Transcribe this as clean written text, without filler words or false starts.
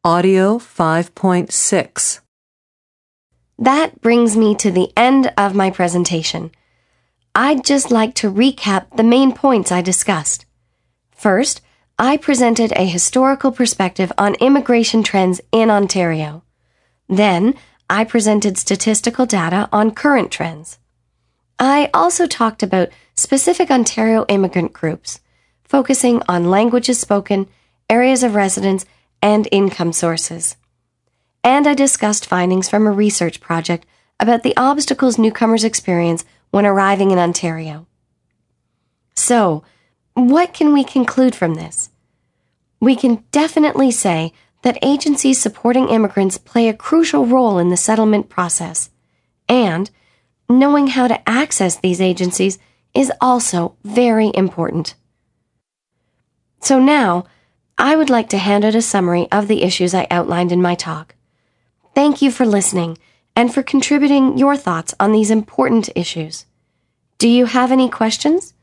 Audio 5.6. That brings me to the end of my presentation. I'd just like to recap the main points I discussed. First, I presented a historical perspective on immigration trends in Ontario. Then, I presented statistical data on current trends. I also talked about specific Ontario immigrant groups, focusing on languages spoken, areas of residence, and income sources. And I discussed findings from a research project about the obstacles newcomers experience when arriving in Ontario. So, what can we conclude from this? We can definitely say that agencies supporting immigrants play a crucial role in the settlement process, and knowing how to access these agencies is also very important. So now, I would like to hand out a summary of the issues I outlined in my talk. Thank you for listening and for contributing your thoughts on these important issues. Do you have any questions?